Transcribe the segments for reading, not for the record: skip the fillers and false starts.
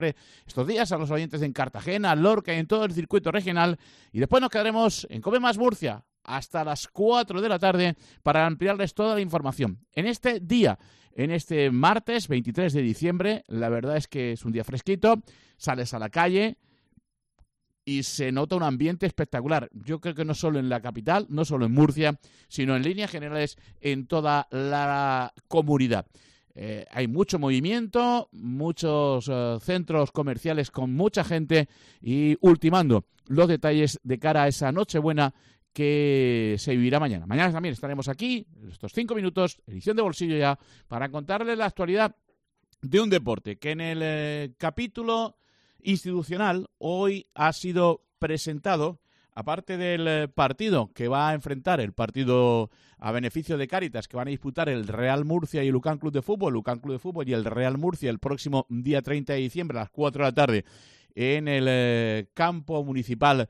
estos días a los oyentes en Cartagena, Lorca y en todo el circuito regional. Y después nos quedaremos en Come Más Murcia hasta las 4 de la tarde para ampliarles toda la información. En este día, en este martes 23 de diciembre, la verdad es que es un día fresquito, sales a la calle y se nota un ambiente espectacular. Yo creo que no solo en la capital, no solo en Murcia, sino en líneas generales en toda la comunidad. Hay mucho movimiento, muchos centros comerciales con mucha gente y ultimando los detalles de cara a esa Nochebuena que se vivirá mañana. Mañana también estaremos aquí, estos 5 minutos, edición de bolsillo ya, para contarles la actualidad de un deporte que en el capítulo institucional hoy ha sido presentado, aparte del partido que va a enfrentar, el partido a beneficio de Cáritas, que van a disputar el Real Murcia y el UCAM Club de Fútbol y el Real Murcia el próximo día 30 de diciembre a las 4 de la tarde en el campo municipal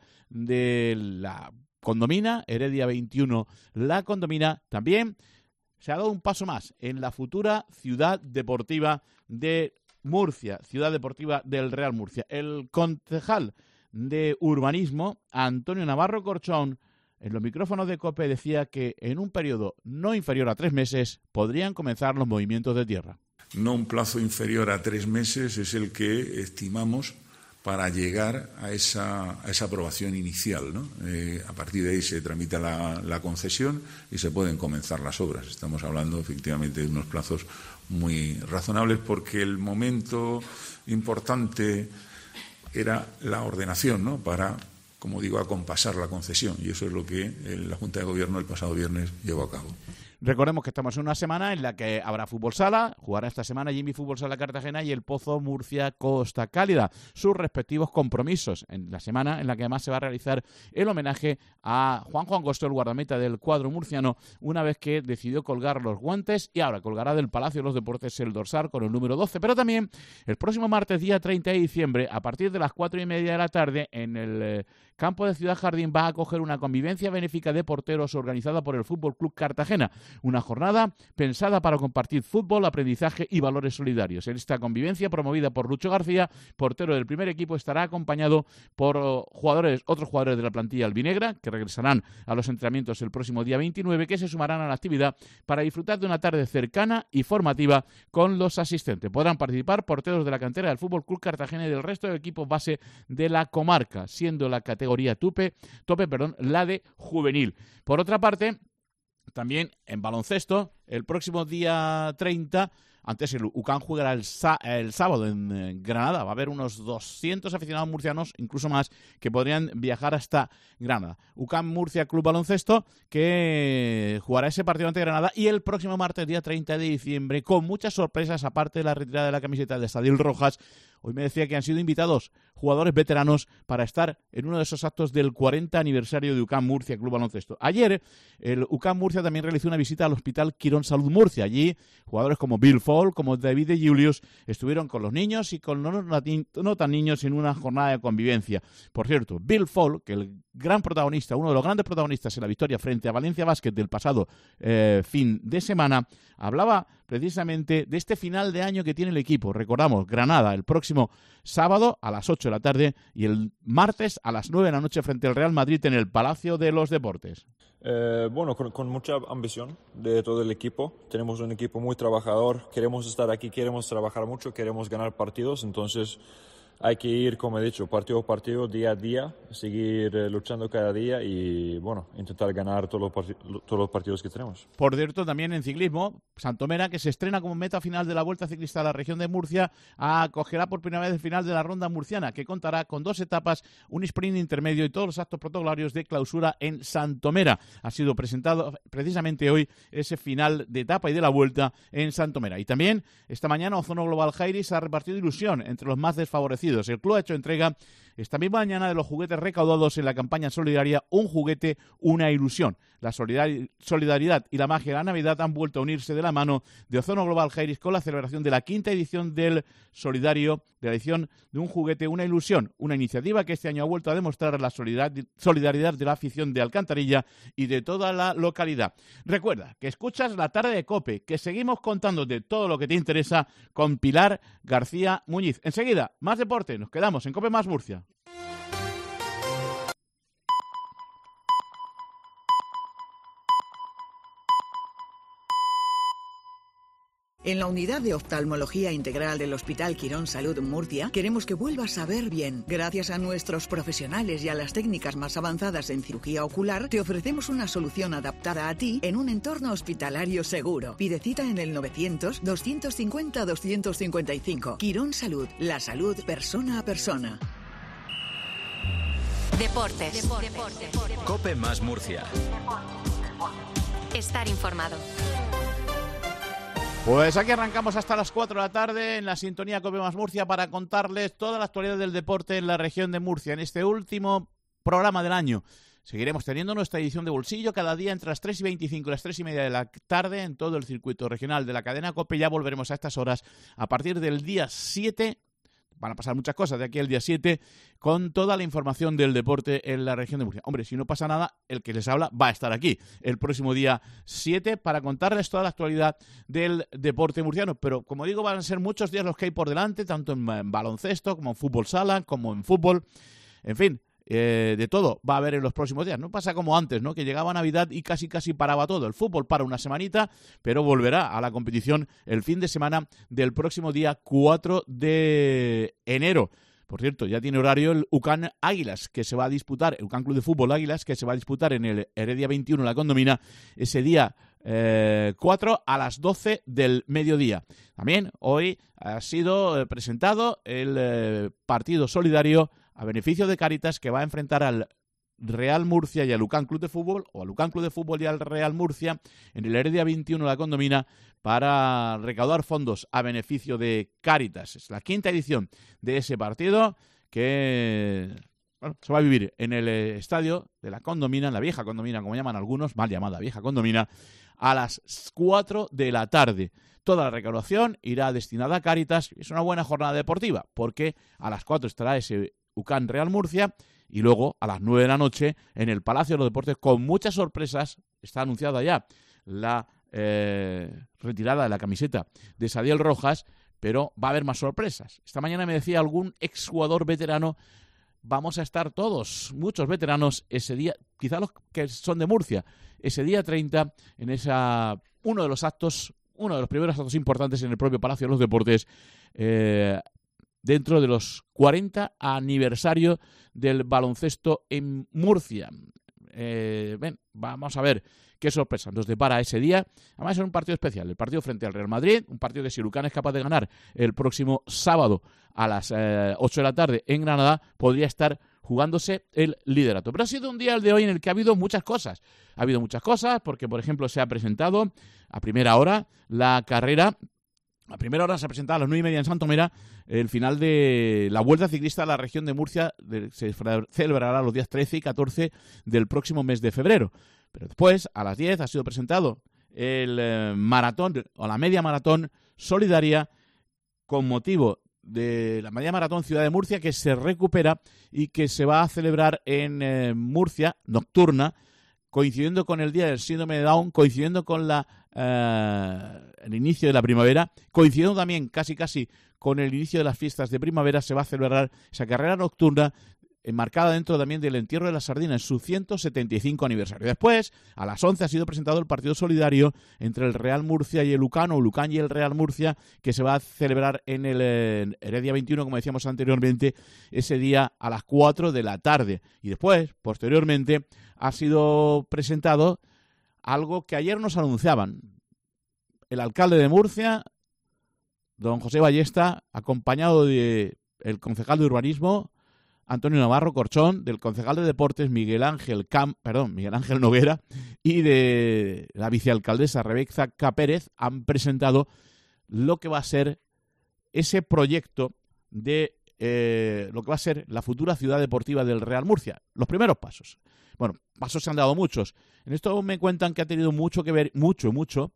de la Condomina, Heredia 21, la Condomina. También se ha dado un paso más en la futura ciudad deportiva de Murcia, ciudad deportiva del Real Murcia. El concejal de urbanismo, Antonio Navarro Corchón, en los micrófonos de COPE decía que en un periodo no inferior a 3 meses podrían comenzar los movimientos de tierra. No un plazo inferior a 3 meses es el que estimamos para llegar a esa aprobación inicial, ¿no? A partir de ahí se tramita la concesión y se pueden comenzar las obras. Estamos hablando efectivamente de unos plazos muy razonables porque el momento importante era la ordenación, ¿no? Para, como digo, acompasar la concesión, y eso es lo que la Junta de Gobierno el pasado viernes llevó a cabo. Recordemos que estamos en una semana en la que habrá fútbol sala, jugará esta semana Jimmy Fútbol Sala Cartagena y el Pozo Murcia Costa Cálida, sus respectivos compromisos, en la semana en la que además se va a realizar el homenaje a Juanjo Angosto, el guardameta del cuadro murciano, una vez que decidió colgar los guantes y ahora colgará del Palacio de los Deportes el dorsal con el número 12, pero también el próximo martes, día 30 de diciembre, a partir de las 4:30 de la tarde, en el campo de Ciudad Jardín va a acoger una convivencia benéfica de porteros organizada por el Fútbol Club Cartagena. Una jornada pensada para compartir fútbol, aprendizaje y valores solidarios. En esta convivencia, promovida por Lucho García, portero del primer equipo, estará acompañado por otros jugadores de la plantilla albinegra, que regresarán a los entrenamientos el próximo día 29, que se sumarán a la actividad para disfrutar de una tarde cercana y formativa con los asistentes. Podrán participar porteros de la cantera del Fútbol Club Cartagena y del resto de equipos base de la comarca, siendo la categoría tope, la de juvenil. Por otra parte, también en baloncesto, el próximo día 30, antes el UCAM jugará el sábado en Granada. Va a haber unos 200 aficionados murcianos, incluso más, que podrían viajar hasta Granada. UCAM Murcia Club Baloncesto, que jugará ese partido ante Granada, y el próximo martes, día 30 de diciembre, con muchas sorpresas, aparte de la retirada de la camiseta de Sadil Rojas. Hoy me decía que han sido invitados jugadores veteranos para estar en uno de esos actos del 40 aniversario de UCAM Murcia Club Baloncesto. Ayer, el UCAM Murcia también realizó una visita al Hospital Quirón Salud Murcia. Allí, jugadores como Bill Fall, como David de Julius, estuvieron con los niños y con los no tan niños en una jornada de convivencia. Por cierto, Bill Fall, que el gran protagonista, uno de los grandes protagonistas en la victoria frente a Valencia Basket del pasado fin de semana, hablaba precisamente de este final de año que tiene el equipo. Recordamos, Granada el próximo sábado a las 8 de la tarde y el martes a las 9 de la noche frente al Real Madrid en el Palacio de los Deportes. Bueno, con mucha ambición de todo el equipo. Tenemos un equipo muy trabajador, queremos estar aquí, queremos trabajar mucho, queremos ganar partidos, entonces hay que ir, como he dicho, partido a partido, día a día, seguir luchando cada día y, bueno, intentar ganar todos los partidos que tenemos. Por cierto, también en ciclismo, Santomera, que se estrena como meta final de la Vuelta Ciclista de la región de Murcia, acogerá por primera vez el final de la ronda murciana, que contará con 2 etapas, un sprint intermedio y todos los actos protocolarios de clausura en Santomera. Ha sido presentado precisamente hoy ese final de etapa y de la Vuelta en Santomera. Y también, esta mañana, Ozono Global Jairis ha repartido ilusión entre los más desfavorecidos. partidos. El club ha hecho entrega esta misma mañana de los juguetes recaudados en la campaña solidaria Un juguete, una ilusión. La solidaridad y la magia de la Navidad han vuelto a unirse de la mano de Ozono Global Jairis con la celebración de la 5ª edición del Solidario, de la edición de Un juguete, una ilusión. Una iniciativa que este año ha vuelto a demostrar la solidaridad de la afición de Alcantarilla y de toda la localidad. Recuerda que escuchas La Tarde de COPE, que seguimos contándote todo lo que te interesa con Pilar García Muñiz. Enseguida, más deporte. Nos quedamos en COPE Más Murcia. En la unidad de oftalmología integral del Hospital Quirón Salud Murcia queremos que vuelvas a ver bien. Gracias a nuestros profesionales y a las técnicas más avanzadas en cirugía ocular, te ofrecemos una solución adaptada a ti en un entorno hospitalario seguro. Pide cita en el 900-250-255. Quirón Salud, la salud persona a persona. Deportes. COPE Más Murcia. Estar informado. Pues aquí arrancamos hasta las 4 de la tarde en la sintonía COPE Más Murcia para contarles toda la actualidad del deporte en la región de Murcia. En este último programa del año seguiremos teniendo nuestra edición de bolsillo cada día entre las 3:25 y las 3:30 de la tarde en todo el circuito regional de la cadena COPE. Ya volveremos a estas horas a partir del día 7. Van a pasar muchas cosas de aquí al día 7 con toda la información del deporte en la región de Murcia. Hombre, si no pasa nada, el que les habla va a estar aquí el próximo día 7 para contarles toda la actualidad del deporte murciano. Pero, como digo, van a ser muchos días los que hay por delante, tanto en baloncesto como en fútbol sala, como en fútbol. En fin, de todo va a haber en los próximos días. No pasa como antes, ¿no? Que llegaba Navidad y casi paraba todo. El fútbol para una semanita, pero volverá a la competición el fin de semana del próximo día 4 de enero. Por cierto, ya tiene horario el UCAN Águilas, que se va a disputar, el UCAN Club de Fútbol Águilas, que se va a disputar en el Heredia 21, la Condomina, ese día 4 a las 12 del mediodía. También hoy ha sido presentado el partido solidario a beneficio de Cáritas, que va a enfrentar al Real Murcia y al UCAN Club de Fútbol, o al UCAN Club de Fútbol y al Real Murcia, en el Heredia 21 la Condomina, para recaudar fondos a beneficio de Cáritas. Es la 5ª edición de ese partido que se va a vivir en el estadio de la Condomina, en la vieja Condomina, como llaman algunos, mal llamada vieja Condomina, a las 4 de la tarde. Toda la recaudación irá destinada a Cáritas. Es una buena jornada deportiva, porque a las 4 estará ese UCAN Real Murcia y luego a las 9 de la noche en el Palacio de los Deportes, con muchas sorpresas. Está anunciada ya la retirada de la camiseta de Sadiel Rojas, pero va a haber más sorpresas. Esta mañana me decía algún exjugador veterano: vamos a estar todos, muchos veteranos, ese día, quizá los que son de Murcia, ese día 30, en uno de los primeros actos importantes en el propio Palacio de los Deportes, dentro de los 40 aniversario del baloncesto en Murcia. Vamos a ver qué sorpresa nos depara ese día. Además, es un partido especial, el partido frente al Real Madrid, un partido que si UCAN es capaz de ganar el próximo sábado a las 8 de la tarde en Granada, podría estar jugándose el liderato. Pero ha sido un día el de hoy en el que ha habido muchas cosas. Ha habido muchas cosas porque, por ejemplo, se ha presentado a primera hora la carrera. A primera hora se ha presentado a las 9:30 en Santomera el final de la Vuelta Ciclista a la región de Murcia. Se celebrará los días 13 y 14 del próximo mes de febrero. Pero después, a las 10, ha sido presentado el maratón o la media maratón solidaria con motivo de la media maratón Ciudad de Murcia, que se recupera y que se va a celebrar en Murcia, nocturna, coincidiendo con el día del síndrome de Down, coincidiendo con el inicio de la primavera, coincidiendo también casi con el inicio de las fiestas de primavera. Se va a celebrar esa carrera nocturna enmarcada dentro también del entierro de la sardina en su 175 aniversario. Después, a las 11 ha sido presentado el partido solidario entre el Real Murcia y el UCAN, o el UCAN y el Real Murcia, que se va a celebrar en el Heredia 21, como decíamos anteriormente, ese día a las 4 de la tarde. Y después, posteriormente, ha sido presentado algo que ayer nos anunciaban. El alcalde de Murcia, don José Ballesta, acompañado del concejal de urbanismo, Antonio Navarro Corchón, del concejal de deportes Miguel Ángel Noguera, y de la vicealcaldesa Rebeca Pérez, han presentado lo que va a ser ese proyecto de lo que va a ser la futura ciudad deportiva del Real Murcia. Los primeros pasos. Bueno, pasos se han dado muchos. En esto me cuentan que ha tenido mucho que ver, mucho,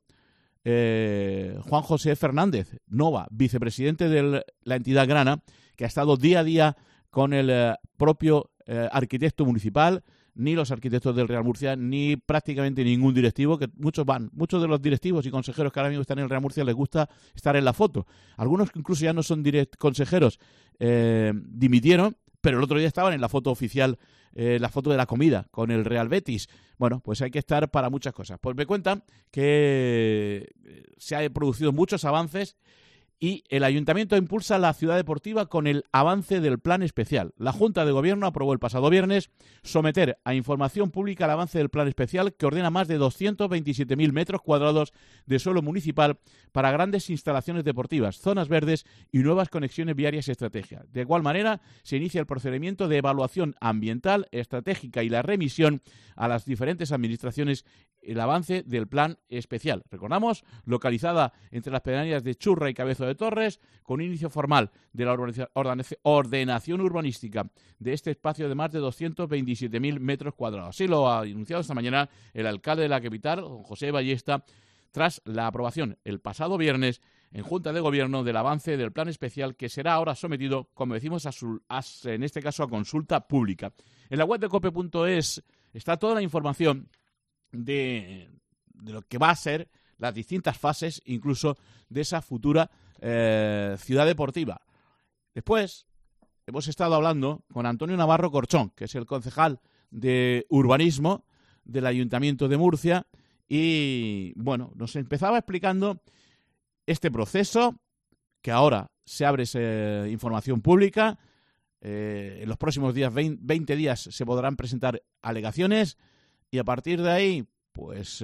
Juan José Fernández Nova, vicepresidente de la entidad grana, que ha estado día a día con el propio arquitecto municipal, ni los arquitectos del Real Murcia, ni prácticamente ningún directivo, que muchos de los directivos y consejeros que ahora mismo están en el Real Murcia les gusta estar en la foto. Algunos que incluso ya no son consejeros, dimitieron, pero el otro día estaban en la foto oficial, la foto de la comida con el Real Betis. Bueno, pues hay que estar para muchas cosas. Pues me cuentan que se han producido muchos avances y el Ayuntamiento impulsa la ciudad deportiva con el avance del plan especial. La Junta de Gobierno aprobó el pasado viernes someter a información pública el avance del plan especial que ordena más de 227.000 metros cuadrados de suelo municipal para grandes instalaciones deportivas, zonas verdes y nuevas conexiones viarias estratégicas. De igual manera, se inicia el procedimiento de evaluación ambiental, estratégica y la remisión a las diferentes administraciones el avance del plan especial. Recordamos, localizada entre las pedanías de Churra y Cabezo de Torres, con inicio formal de la ordenación urbanística de este espacio de más de 227.000 metros cuadrados. Así lo ha anunciado esta mañana el alcalde de la capital, don José Ballesta, tras la aprobación el pasado viernes en Junta de Gobierno del avance del plan especial que será ahora sometido, como decimos, en este caso a consulta pública. En la web de cope.es está toda la información de lo que va a ser las distintas fases, incluso de esa futura ciudad deportiva. Después hemos estado hablando con Antonio Navarro Corchón, que es el concejal de urbanismo del Ayuntamiento de Murcia, y bueno, nos empezaba explicando este proceso, que ahora se abre esa información pública. En los próximos días, 20 días, se podrán presentar alegaciones y a partir de ahí, pues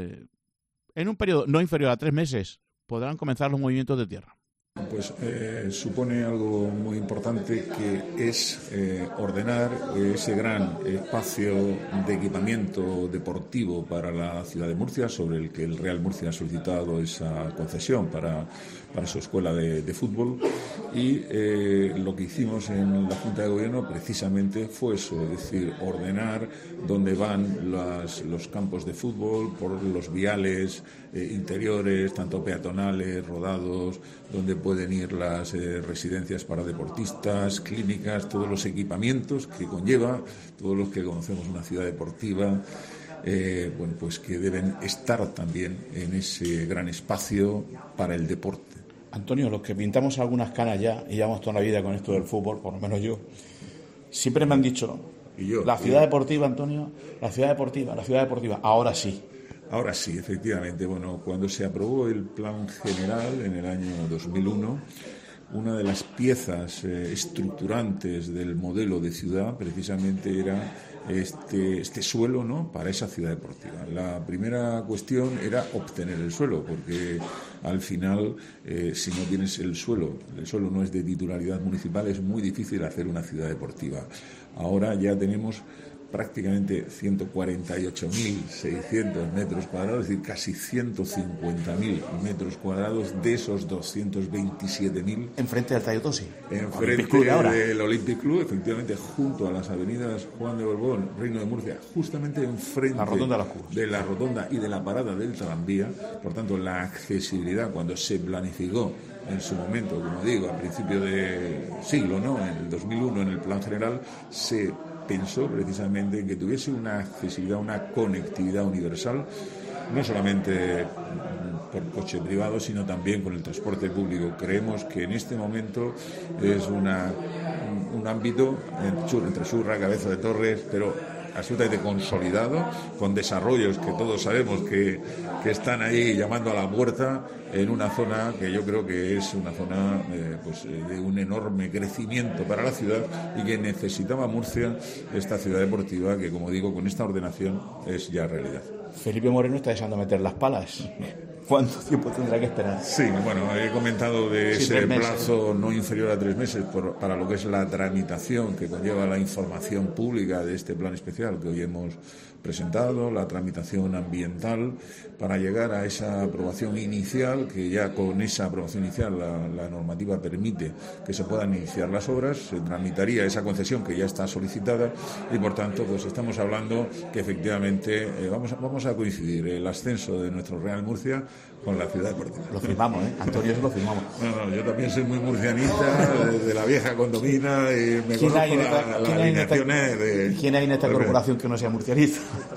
en un periodo no inferior a 3 meses, podrán comenzar los movimientos de tierra. Pues supone algo muy importante, que es ordenar ese gran espacio de equipamiento deportivo para la ciudad de Murcia, sobre el que el Real Murcia ha solicitado esa concesión para su escuela de fútbol, y lo que hicimos en la Junta de Gobierno precisamente fue eso, es decir, ordenar dónde van los campos de fútbol, por los viales interiores, tanto peatonales, rodados, donde pueden ir las residencias para deportistas, clínicas, todos los equipamientos que conlleva, todos los que conocemos una ciudad deportiva, bueno, pues que deben estar también en ese gran espacio para el deporte. Antonio, los que pintamos algunas canas ya y llevamos toda la vida con esto del fútbol, por lo menos yo, siempre me han dicho, la ciudad deportiva, Antonio, la ciudad deportiva, ahora sí. Ahora sí, efectivamente. Bueno, cuando se aprobó el plan general en el año 2001, una de las piezas estructurantes del modelo de ciudad precisamente era este suelo, ¿no?, para esa ciudad deportiva. La primera cuestión era obtener el suelo, porque al final, si no tienes el suelo no es de titularidad municipal, es muy difícil hacer una ciudad deportiva. Ahora ya tenemos prácticamente 148.600 metros cuadrados, es decir, casi 150.000 metros cuadrados de esos 227.000. Enfrente del Tayo Tosi. Enfrente del Olympic Club, efectivamente, junto a las avenidas Juan de Borbón, Reino de Murcia, justamente enfrente de la rotonda y de la parada del tranvía. Por tanto, la accesibilidad, cuando se planificó en su momento, como digo, a principio de siglo, ¿no?, en el 2001, en el plan general, se pensó precisamente en que tuviese una accesibilidad, una conectividad universal, no solamente por coche privado, sino también con el transporte público. Creemos que en este momento es un ámbito entre Churra, Cabezo de Torres, pero absolutamente consolidado, con desarrollos que todos sabemos que están ahí llamando a la puerta, en una zona que yo creo que es una zona de un enorme crecimiento para la ciudad, y que necesitaba Murcia esta ciudad deportiva que, como digo, con esta ordenación es ya realidad. Felipe Moreno está deseando meter las palas. ¿Cuánto tiempo tendrá que esperar? Sí, bueno, he comentado de Sí, ese 3 meses. plazo no inferior a 3 meses para lo que es la tramitación que conlleva la información pública de este plan especial que hoy hemos presentado, la tramitación ambiental, para llegar a esa aprobación inicial, que ya con esa aprobación inicial la normativa permite que se puedan iniciar las obras, se tramitaría esa concesión que ya está solicitada y por tanto pues estamos hablando que efectivamente vamos a coincidir el ascenso de nuestro Real Murcia con la ciudad deportiva. Lo firmamos, Antonio, eso lo firmamos. No, yo también soy muy murcianista, de la vieja condomina, y me conozco las alineaciones de... ¿Quién hay en esta corporación que no sea murcianista?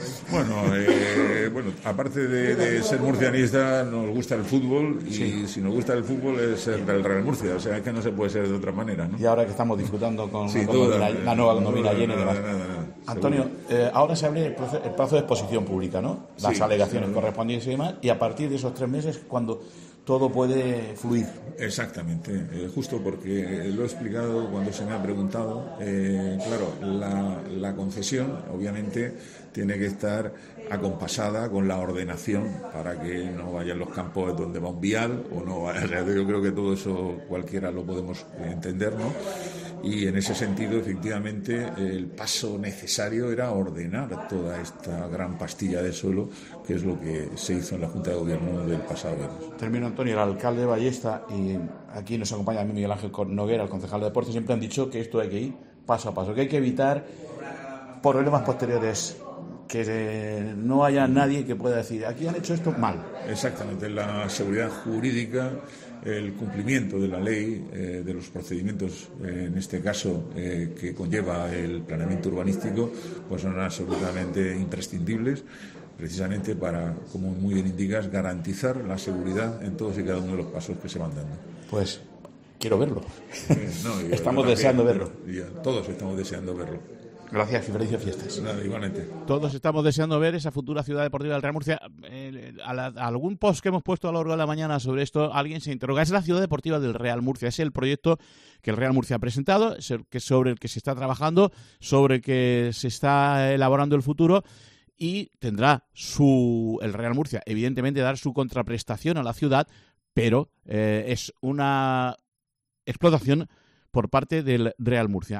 Bueno, aparte de ser murcianista, nos gusta el fútbol y si nos gusta el fútbol es ser del Real Murcia, o sea, es que no se puede ser de otra manera, ¿no? Y ahora que estamos disfrutando con Sí, la nueva condomina llena y demás. Nada, Antonio, ahora se abre el plazo de exposición pública, ¿no? Las Sí, alegaciones correspondientes y demás, y a partir de esos 3 meses cuando todo puede fluir. Exactamente, justo porque lo he explicado cuando se me ha preguntado. Claro, la concesión obviamente tiene que estar acompasada con la ordenación para que no vayan los campos donde va un vial o no vaya. O sea, yo creo que todo eso cualquiera lo podemos entender, ¿no? Y en ese sentido, efectivamente, el paso necesario era ordenar toda esta gran pastilla de suelo, que es lo que se hizo en la Junta de Gobierno del pasado viernes. Termino, Antonio. El alcalde de Ballesta y aquí nos acompaña a mí Miguel Ángel Noguera, el concejal de deportes, siempre han dicho que esto hay que ir paso a paso, que hay que evitar problemas posteriores, que no haya nadie que pueda decir aquí han hecho esto mal. Exactamente, la seguridad jurídica, el cumplimiento de la ley, de los procedimientos, en este caso, que conlleva el planeamiento urbanístico, pues son absolutamente imprescindibles, precisamente para, como muy bien indicas, garantizar la seguridad en todos y cada uno de los pasos que se van dando. Pues quiero verlo. Yo estamos también, deseando verlo. Todos estamos deseando verlo. Gracias y felices fiestas. Nada, igualmente. Todos estamos deseando ver esa futura ciudad deportiva del Real Murcia. A algún post que hemos puesto a lo largo de la mañana sobre esto, alguien se interroga. Es la ciudad deportiva del Real Murcia. Es el proyecto que el Real Murcia ha presentado, sobre el que se está trabajando, sobre el que se está elaborando el futuro. Y tendrá el Real Murcia, evidentemente, dar su contraprestación a la ciudad, pero es una explotación por parte del Real Murcia.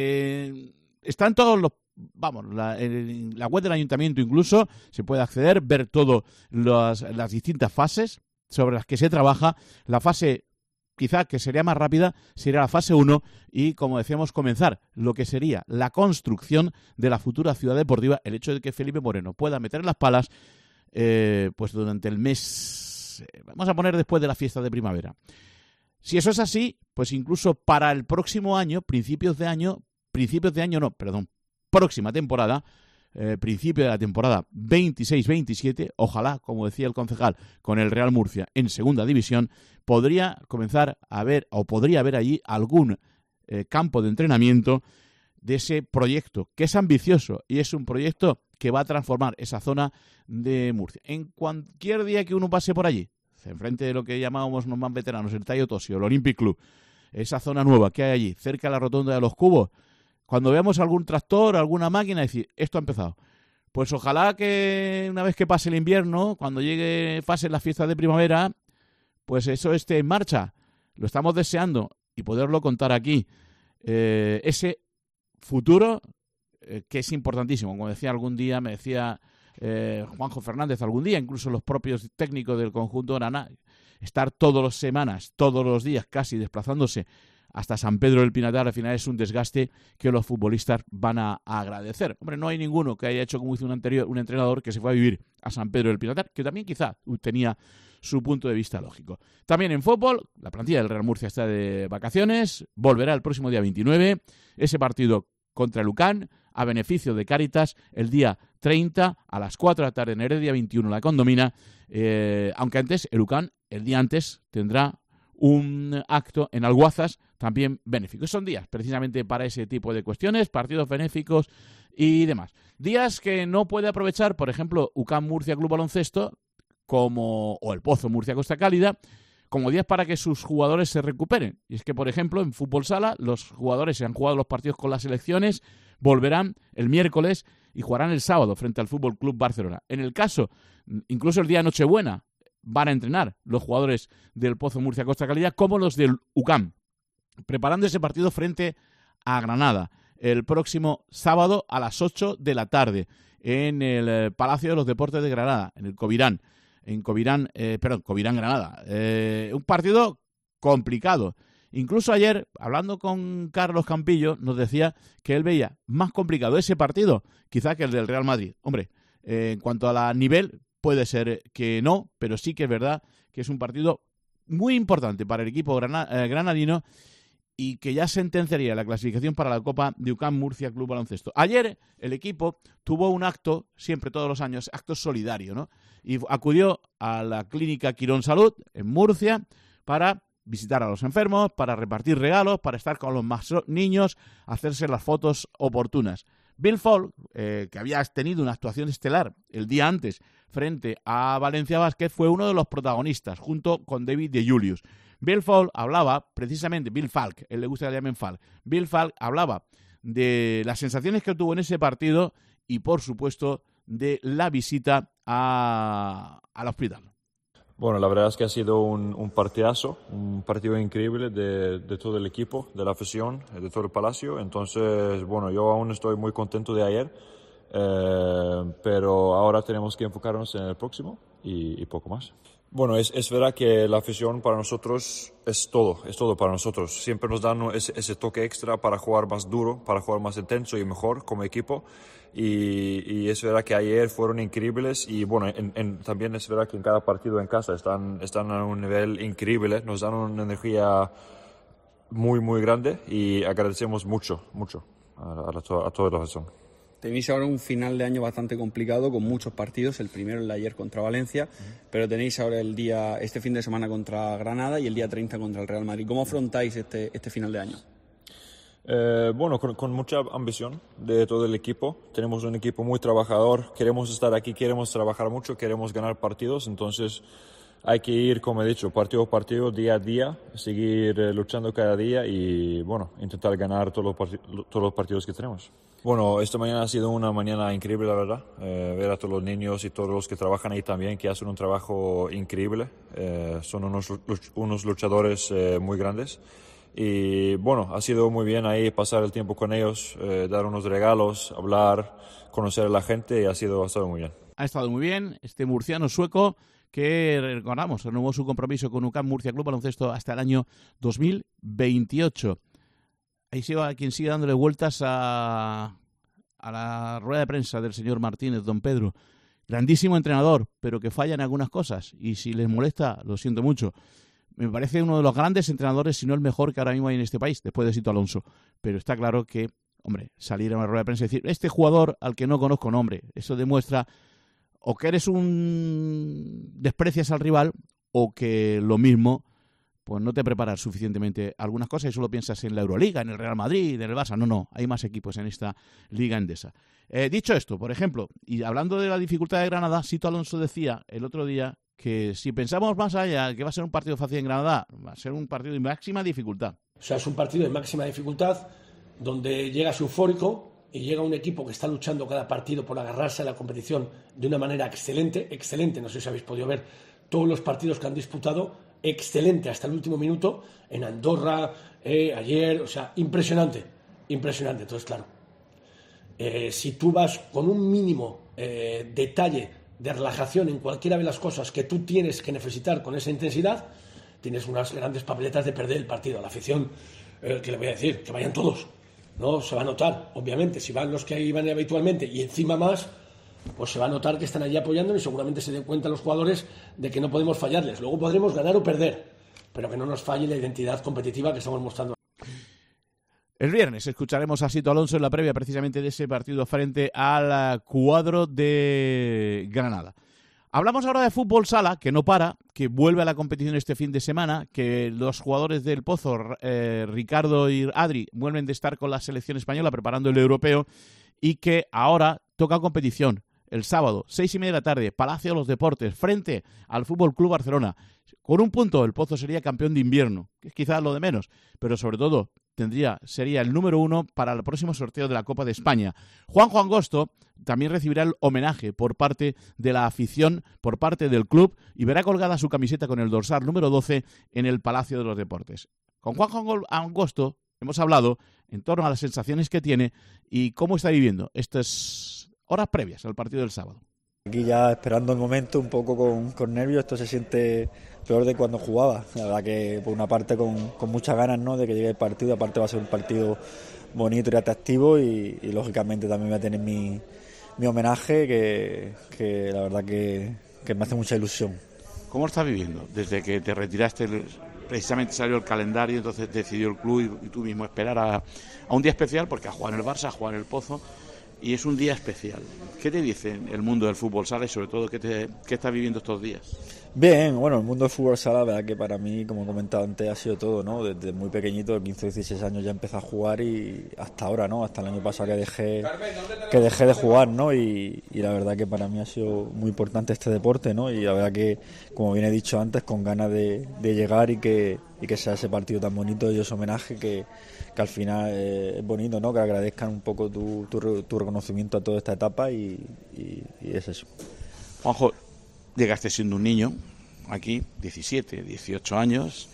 Están todos los... en la web del ayuntamiento incluso se puede acceder, ver todas las distintas fases sobre las que se trabaja. La fase quizá que sería más rápida sería la fase 1 y, como decíamos, comenzar lo que sería la construcción de la futura ciudad deportiva. El hecho de que Felipe Moreno pueda meter las palas pues durante el mes, vamos a poner después de la fiesta de primavera. Si eso es así, pues incluso para el próximo año, próxima temporada, principio de la temporada 26-27, ojalá, como decía el concejal, con el Real Murcia en segunda división, podría haber allí algún campo de entrenamiento de ese proyecto, que es ambicioso y es un proyecto que va a transformar esa zona de Murcia. En cualquier día que uno pase por allí, enfrente de lo que llamábamos los más veteranos, el Tayo Tosio, el Olympic Club, esa zona nueva que hay allí, cerca de la rotonda de los Cubos, cuando veamos algún tractor, alguna máquina, decir, esto ha empezado. Pues ojalá que una vez que pase el invierno, cuando pasen las fiestas de primavera, pues eso esté en marcha. Lo estamos deseando y poderlo contar aquí. Ese futuro que es importantísimo. Como decía algún día, me decía Juanjo Fernández algún día, incluso los propios técnicos del conjunto Granada, estar todas las semanas, todos los días casi desplazándose hasta San Pedro del Pinatar, al final es un desgaste que los futbolistas van a agradecer. Hombre, no hay ninguno que haya hecho como hizo un entrenador que se fue a vivir a San Pedro del Pinatar, que también quizá tenía su punto de vista lógico. También en fútbol, la plantilla del Real Murcia está de vacaciones, volverá el próximo día 29, ese partido contra el UCAN, a beneficio de Cáritas, el día 30 a las 4 de la tarde en Heredia, 21 la Condomina, aunque antes, el UCAN, el día antes, tendrá un acto en Alguazas también benéfico. Son días precisamente para ese tipo de cuestiones, partidos benéficos y demás. Días que no puede aprovechar, por ejemplo, UCAM Murcia Club Baloncesto o el Pozo Murcia Costa Cálida, como días para que sus jugadores se recuperen. Y es que, por ejemplo, en fútbol sala, los jugadores se han jugado los partidos con las selecciones, volverán el miércoles y jugarán el sábado frente al Fútbol Club Barcelona. En el caso, incluso el día de Nochebuena, van a entrenar los jugadores del Pozo Murcia Costa Calidad como los del UCAM, preparando ese partido frente a Granada el próximo sábado a las 8 de la tarde en el Palacio de los Deportes de Granada, en el Covirán. Covirán, Granada. Un partido complicado. Incluso ayer, hablando con Carlos Campillo, nos decía que él veía más complicado ese partido quizá que el del Real Madrid. Hombre, en cuanto a la nivel, puede ser que no, pero sí que es verdad que es un partido muy importante para el equipo granadino y que ya sentenciaría la clasificación para la Copa de UCAM Murcia Club Baloncesto. Ayer el equipo tuvo un acto, siempre todos los años, acto solidario, ¿no? Y acudió a la clínica Quirón Salud en Murcia para visitar a los enfermos, para repartir regalos, para estar con los más niños, hacerse las fotos oportunas. Bill Falk, que había tenido una actuación estelar el día antes frente a Valencia Basket, fue uno de los protagonistas, junto con David de Julius. Bill Falk hablaba, precisamente, él le gusta que le llamen Falk. Bill Falk hablaba de las sensaciones que tuvo en ese partido y, por supuesto, de la visita al hospital. Bueno, la verdad es que ha sido un partidazo, un partido increíble de todo el equipo, de la afición, de todo el Palacio. Entonces, bueno, yo aún estoy muy contento de ayer, pero ahora tenemos que enfocarnos en el próximo y poco más. Bueno, es verdad que la afición para nosotros es todo para nosotros. Siempre nos dan ese toque extra para jugar más duro, para jugar más intenso y mejor como equipo. Y es verdad que ayer fueron increíbles y bueno, también es verdad que en cada partido en casa están a un nivel increíble, nos dan una energía muy, muy grande y agradecemos mucho a toda la afición. Tenéis ahora un final de año bastante complicado con muchos partidos, el primero el de ayer contra Valencia, pero tenéis ahora este fin de semana contra Granada y el día 30 contra el Real Madrid. ¿Cómo afrontáis este final de año? Bueno, con mucha ambición de todo el equipo. Tenemos un equipo muy trabajador, queremos estar aquí, queremos trabajar mucho, queremos ganar partidos, entonces hay que ir, como he dicho, partido a partido, día a día, seguir luchando cada día y bueno, intentar ganar todos los partidos que tenemos. Bueno, esta mañana ha sido una mañana increíble, la verdad. Ver a todos los niños y todos los que trabajan ahí también, que hacen un trabajo increíble. Son unos luchadores muy grandes. Y bueno, ha sido muy bien ahí pasar el tiempo con ellos, dar unos regalos, hablar, conocer a la gente y ha estado muy bien. Ha estado muy bien este murciano sueco que, recordamos, renovó su compromiso con UCAM Murcia Club Baloncesto hasta el año 2028. Ahí se va quien sigue dándole vueltas a la rueda de prensa del señor Martínez, don Pedro. Grandísimo entrenador, pero que falla en algunas cosas. Y si les molesta, lo siento mucho. Me parece uno de los grandes entrenadores, si no el mejor que ahora mismo hay en este país, después de Sito Alonso. Pero está claro que, hombre, salir a una rueda de prensa y decir, este jugador al que no conozco nombre, eso demuestra o que desprecias al rival o que lo mismo, pues no te preparas suficientemente algunas cosas y solo piensas en la Euroliga, en el Real Madrid, en el Barça. No, hay más equipos en esta Liga Endesa. Dicho esto, por ejemplo, y hablando de la dificultad de Granada, Sito Alonso decía el otro día que si pensamos más allá que va a ser un partido fácil en Granada, va a ser un partido de máxima dificultad. O sea, es un partido de máxima dificultad donde llegas eufórico y llega un equipo que está luchando cada partido por agarrarse a la competición de una manera excelente, no sé si habéis podido ver todos los partidos que han disputado, excelente hasta el último minuto, en Andorra, ayer, o sea, impresionante. Entonces, claro, si tú vas con un mínimo detalle de relajación en cualquiera de las cosas que tú tienes que necesitar con esa intensidad, tienes unas grandes papeletas de perder el partido. A la afición, ¿qué le voy a decir? Que vayan todos, ¿no? Se va a notar, obviamente, si van los que iban habitualmente y encima más, pues se va a notar que están allí apoyándonos y seguramente se den cuenta los jugadores de que no podemos fallarles. Luego podremos ganar o perder, pero que no nos falle la identidad competitiva que estamos mostrando. El viernes escucharemos a Sito Alonso en la previa precisamente de ese partido frente al cuadro de Granada. Hablamos ahora de fútbol sala, que no para, que vuelve a la competición este fin de semana, que los jugadores del Pozo, Ricardo y Adri, vuelven de estar con la selección española preparando el europeo y que ahora toca competición. El sábado, 6:30 de la tarde, Palacio de los Deportes, frente al Fútbol Club Barcelona. Con un punto, el Pozo sería campeón de invierno, que es quizás lo de menos, pero sobre todo sería el número 1 para el próximo sorteo de la Copa de España. Juanjo Angosto también recibirá el homenaje por parte de la afición, por parte del club, y verá colgada su camiseta con el dorsal número 12 en el Palacio de los Deportes. Con Juanjo Angosto hemos hablado en torno a las sensaciones que tiene y cómo está viviendo estas horas previas al partido del sábado. Aquí ya esperando el momento, un poco con nervios. Esto se siente peor de cuando jugaba. La verdad que por una parte con muchas ganas, ¿no?, de que llegue el partido. Aparte va a ser un partido bonito y atractivo y lógicamente también voy a tener mi homenaje que la verdad que me hace mucha ilusión. ¿Cómo estás viviendo? Desde que te retiraste, precisamente salió el calendario, entonces decidió el club y tú mismo esperar a un día especial, porque a jugar en el Barça, a jugar en el Pozo, y es un día especial. ¿Qué te dice el mundo del fútbol sala y sobre todo qué estás viviendo estos días? Bien, bueno, el mundo del fútbol sala, la verdad que para mí, como he comentado antes, ha sido todo, ¿no? Desde muy pequeñito, de 15 o 16 años ya empecé a jugar y hasta ahora, ¿no? Hasta el año pasado que dejé de jugar, ¿no? Y la verdad que para mí ha sido muy importante este deporte, ¿no? Y la verdad que, como bien he dicho antes, con ganas de llegar y que sea ese partido tan bonito y ese homenaje que al final es bonito, ¿no? Que agradezcan un poco tu reconocimiento a toda esta etapa y es eso. Juanjo, llegaste siendo un niño aquí, 17, 18 años.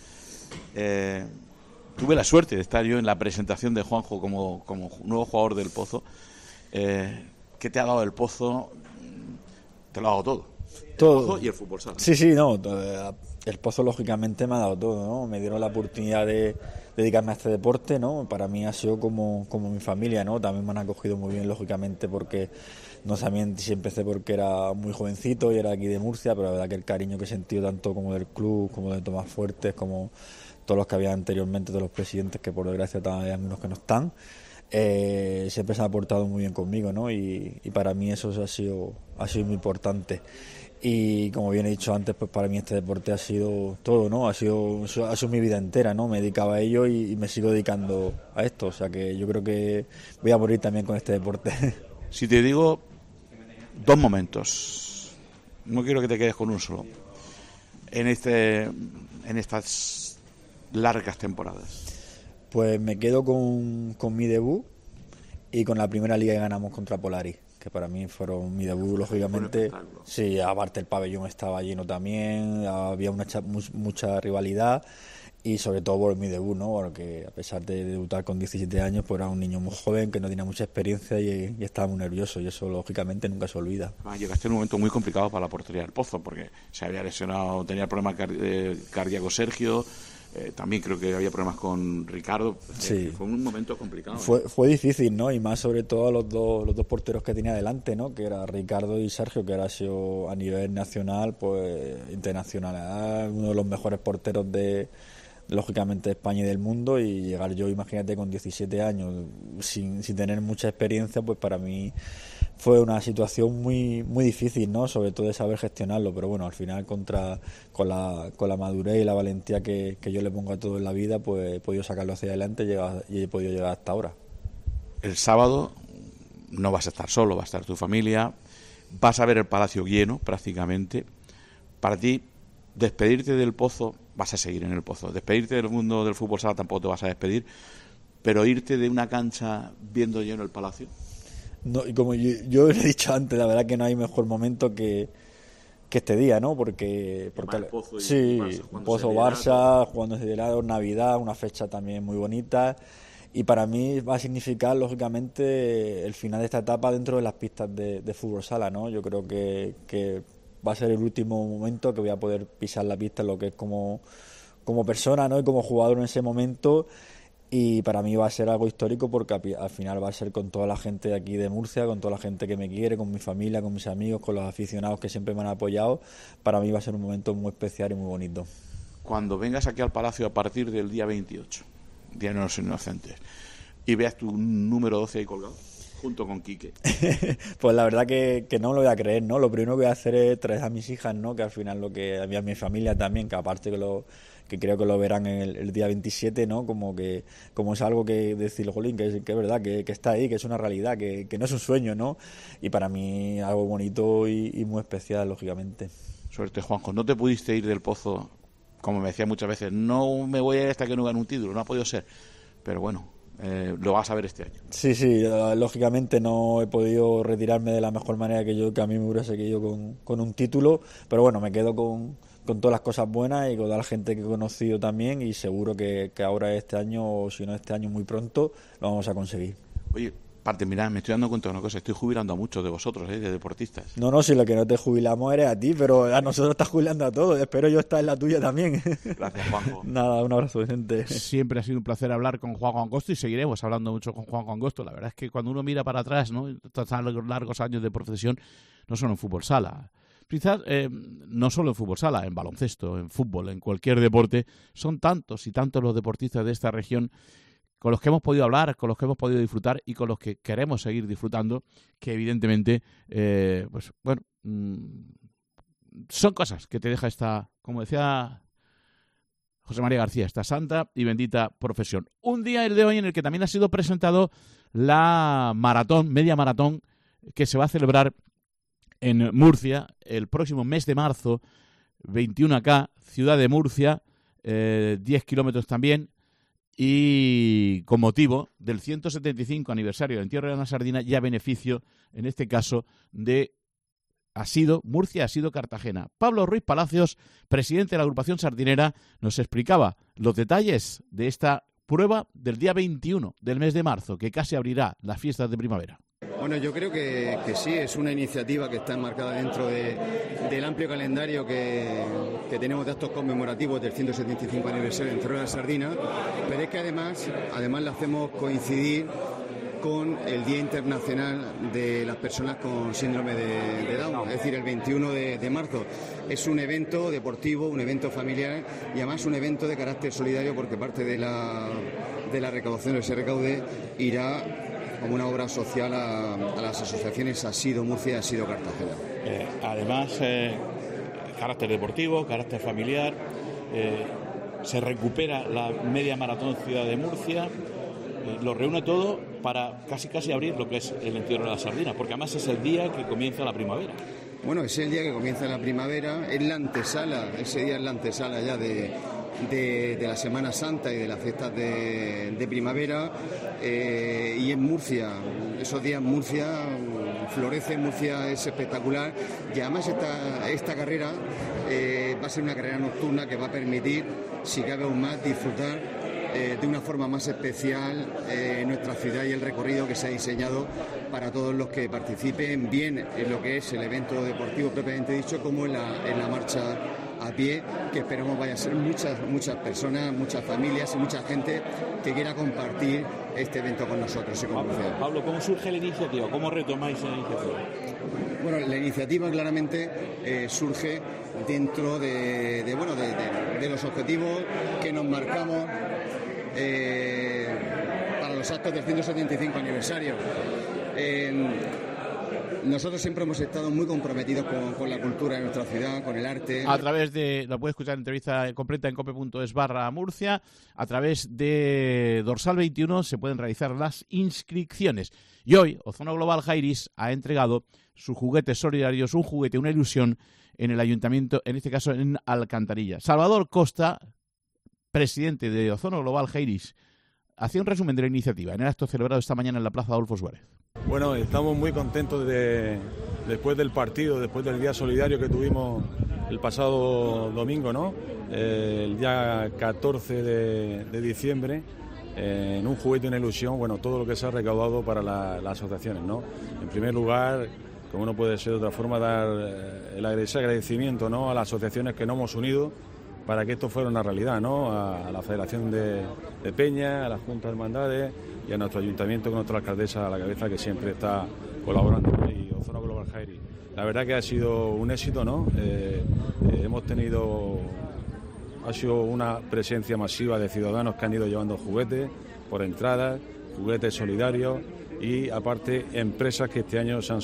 Tuve la suerte de estar yo en la presentación de Juanjo como nuevo jugador del Pozo. ¿Qué te ha dado el Pozo? Te lo ha dado todo. Todo. El Pozo y el fútbol sala. Sí, no. El Pozo lógicamente me ha dado todo, ¿no? Me dieron la oportunidad de dedicarme a este deporte, ¿no? Para mí ha sido como mi familia, ¿no? También me han acogido muy bien, lógicamente, porque no sabían si empecé porque era muy jovencito y era aquí de Murcia, pero la verdad que el cariño que he sentido tanto como del club, como de Tomás Fuertes, como todos los que había anteriormente, todos los presidentes, que por desgracia hay algunos que no están, siempre se han portado muy bien conmigo, ¿no? Y para mí eso ha sido muy importante. Y como bien he dicho antes, pues para mí este deporte ha sido todo, ¿no? Ha sido mi vida entera, ¿no? Me dedicaba a ello y me sigo dedicando a esto, o sea que yo creo que voy a morir también con este deporte. Si te digo 2 momentos, no quiero que te quedes con un solo, en estas largas temporadas. Pues me quedo con mi debut y con la primera liga que ganamos contra Polaris, que para mí fueron mi debut, lógicamente. Sí, aparte el pabellón estaba lleno también, había mucha rivalidad y sobre todo por mi debut, ¿no? Porque a pesar de debutar con 17 años, pues era un niño muy joven que no tenía mucha experiencia y estaba muy nervioso y eso lógicamente nunca se olvida. Llegaste en un momento muy complicado para la portería del Pozo porque se había lesionado, tenía problemas cardíacos Sergio. También creo que había problemas con Ricardo. Sí. Fue un momento complicado. Fue difícil, ¿no? Y más sobre todo los dos porteros que tenía delante, ¿no? Que era Ricardo y Sergio, que era sido a nivel nacional, pues internacional. Era uno de los mejores porteros lógicamente de España y del mundo, y llegar yo, imagínate, con 17 años sin tener mucha experiencia, pues para mí fue una situación muy muy difícil, ¿no? Sobre todo de saber gestionarlo, pero bueno, al final con la madurez y la valentía que yo le pongo a todo en la vida, pues he podido sacarlo hacia adelante y he podido llegar hasta ahora. El sábado no vas a estar solo, va a estar tu familia, vas a ver el Palacio lleno prácticamente. Para ti, despedirte del Pozo, vas a seguir en el Pozo. Despedirte del mundo del fútbol sala tampoco te vas a despedir, pero irte de una cancha viendo lleno el Palacio. No, y como yo he dicho antes, la verdad que no hay mejor momento que este día, ¿no? Porque el Pozo y sí, Barça, Pozo-Barça, jugando desde helado, Navidad, una fecha también muy bonita, y para mí va a significar lógicamente el final de esta etapa dentro de las pistas de fútbol sala, ¿no? Yo creo que va a ser el último momento que voy a poder pisar la pista en lo que es como persona, ¿no? Y como jugador en ese momento. Y para mí va a ser algo histórico porque al final va a ser con toda la gente de aquí de Murcia, con toda la gente que me quiere, con mi familia, con mis amigos, con los aficionados que siempre me han apoyado. Para mí va a ser un momento muy especial y muy bonito. Cuando vengas aquí al Palacio a partir del día 28, Día de los Inocentes, y veas tu número 12 ahí colgado, junto con Quique. Pues la verdad que no me lo voy a creer, ¿no? Lo primero que voy a hacer es traer a mis hijas, ¿no? Que al final lo que había mi familia también, que aparte que creo que lo verán el día 27, ¿no? Como es algo que decir, jolín, que es verdad, que está ahí, que es una realidad, que no es un sueño, ¿no? Y para mí algo bonito y muy especial, lógicamente. Suerte, Juanjo. No te pudiste ir del Pozo, como me decía muchas veces, no me voy a ir hasta que no gane un título, no ha podido ser. pero bueno, lo vas a ver este año. Sí, lógicamente no he podido retirarme de la mejor manera que a mí me hubiera seguido con un título, pero bueno, me quedo con todas las cosas buenas y con toda la gente que he conocido también, y seguro que ahora este año, o si no este año muy pronto, lo vamos a conseguir. Oye, para terminar, me estoy dando cuenta de una cosa, estoy jubilando a muchos de vosotros, de deportistas. No, si lo que no te jubilamos eres a ti, pero a nosotros estás jubilando a todos, espero yo estar en la tuya también. Gracias, Juanjo. Nada, un abrazo, Vicente. Siempre ha sido un placer hablar con Juanjo Angosto y seguiremos hablando mucho con Juanjo Angosto. La verdad es que cuando uno mira para atrás, ¿no?, tan largos años de profesión, no solo en fútbol sala, quizás no solo en fútbol sala, en baloncesto, en fútbol, en cualquier deporte, son tantos y tantos los deportistas de esta región con los que hemos podido hablar, con los que hemos podido disfrutar y con los que queremos seguir disfrutando, que evidentemente, son cosas que te deja esta, como decía José María García, esta santa y bendita profesión. Un día, el de hoy, en el que también ha sido presentado la media maratón, que se va a celebrar en Murcia el próximo mes de marzo, 21K, ciudad de Murcia, 10 kilómetros también, y con motivo del 175 aniversario del entierro de Ana Sardina, y a beneficio, en este caso, de Murcia ha sido Cartagena. Pablo Ruiz Palacios, presidente de la agrupación sardinera, nos explicaba los detalles de esta prueba del día 21 del mes de marzo, que casi abrirá las fiestas de primavera. Bueno, yo creo que sí, es una iniciativa que está enmarcada dentro del amplio calendario que tenemos de actos conmemorativos del 175 aniversario del entierro de la Sardina, pero es que además la hacemos coincidir con el Día Internacional de las Personas con Síndrome de Down, es decir, el 21 de marzo. Es un evento deportivo, un evento familiar y además un evento de carácter solidario, porque parte de la recaudación de ese recaude irá como una obra social a las asociaciones Asido Murcia y Asido Cartagena. Además, carácter deportivo, carácter familiar, se recupera la media maratón Ciudad de Murcia, lo reúne todo para casi abrir lo que es el entierro de la Sardina, porque además es el día que comienza la primavera. Bueno, es el día que comienza la primavera, es la antesala, ese día es la antesala ya de la Semana Santa y de las fiestas de primavera, y en Murcia, esos días Murcia florece, Murcia es espectacular, y además esta carrera va a ser una carrera nocturna que va a permitir, si cabe aún más, disfrutar de una forma más especial nuestra ciudad y el recorrido que se ha diseñado para todos los que participen, bien en lo que es el evento deportivo propiamente dicho, como en la marcha a pie, que esperamos vaya a ser muchas personas, muchas familias y mucha gente que quiera compartir este evento con nosotros y con Murcia. Pablo, ¿cómo surge la iniciativa? ¿Cómo retomáis la iniciativa? Bueno, la iniciativa claramente surge dentro de los objetivos que nos marcamos para los actos del 175 aniversario. Nosotros siempre hemos estado muy comprometidos con la cultura de nuestra ciudad, con el arte. A través de, lo puedes escuchar en entrevista completa en cope.es/Murcia, a través de Dorsal 21 se pueden realizar las inscripciones. Y hoy Ozono Global Jairis ha entregado sus juguetes solidarios, un juguete, una ilusión, en el ayuntamiento, en este caso en Alcantarilla. Salvador Costa, presidente de Ozono Global Jairis, hacía un resumen de la iniciativa en el acto celebrado esta mañana en la Plaza Adolfo Suárez. Bueno, estamos muy contentos después del partido, después del día solidario que tuvimos el pasado domingo, ¿no? El día 14 de diciembre, en un juguete y una ilusión, bueno, todo lo que se ha recaudado para las asociaciones, ¿no? En primer lugar, como no puede ser de otra forma, dar ese agradecimiento, ¿no?, a las asociaciones que nos hemos unido para que esto fuera una realidad, ¿no? A la Federación de Peña, a la Junta de Hermandades y a nuestro ayuntamiento con nuestra alcaldesa a la cabeza, que siempre está colaborando, y Ozono Global Jairis. La verdad que ha sido un éxito, ¿no? Ha sido una presencia masiva de ciudadanos que han ido llevando juguetes por entradas, juguetes solidarios, y aparte empresas que este año se han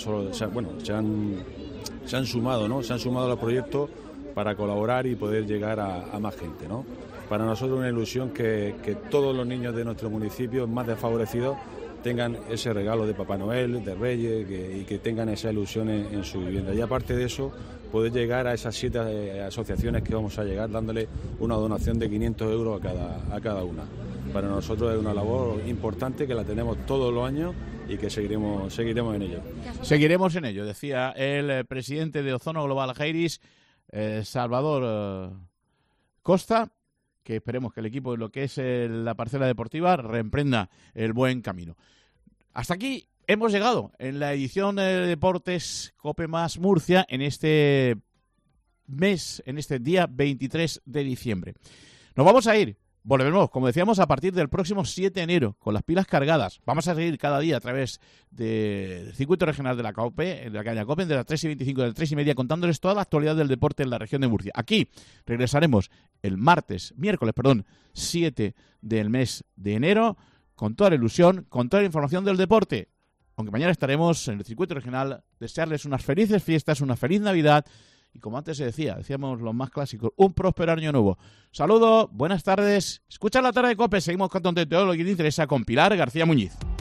sumado, ¿no? Se han sumado a los proyectos para colaborar y poder llegar a más gente, ¿no? Para nosotros una ilusión que todos los niños de nuestro municipio más desfavorecidos tengan ese regalo de Papá Noel, de Reyes, y que tengan esa ilusión en su vivienda. Y aparte de eso, poder llegar a esas 7 asociaciones que vamos a llegar, dándole una donación de 500 euros a cada una. para nosotros es una labor importante que la tenemos todos los años y que seguiremos en ello. Seguiremos en ello, decía el presidente de Ozono Global Jairis, Salvador Costa, que esperemos que el equipo en lo que es la parcela deportiva reemprenda el buen camino. Hasta aquí hemos llegado en la edición de Deportes Cope Más Murcia en este mes, en este día 23 de diciembre. Nos vamos a ir. Volvemos, como decíamos, a partir del próximo 7 de enero, con las pilas cargadas. Vamos a seguir cada día a través del circuito regional de la COPE, de la cadena COPE, de las 3:25 y de las 3:30, contándoles toda la actualidad del deporte en la región de Murcia. Aquí regresaremos el miércoles, 7 del mes de enero, con toda la ilusión, con toda la información del deporte. Aunque mañana estaremos en el circuito regional, desearles unas felices fiestas, una feliz Navidad. Y como antes se decíamos los más clásicos, un próspero año nuevo. Saludos, buenas tardes. Escucha la tarde de COPE, seguimos contando de todo lo que te interesa con Pilar García Muñiz.